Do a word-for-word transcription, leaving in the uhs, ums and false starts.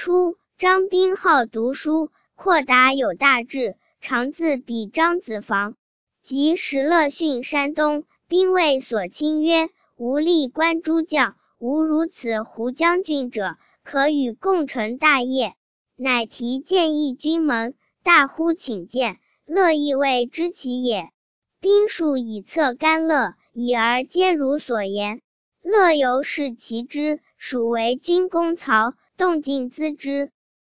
初，张宾好读书，阔达有大志，常自比张子房。及石勒逊山东，兵卫所亲曰：吾历观诸将，无如此胡将军者，可与共成大业。乃提建议军门，大呼请见，乐亦谓知其也。兵数以策甘乐，已而皆如所言。乐由是其之，属为军功曹，动静咨之。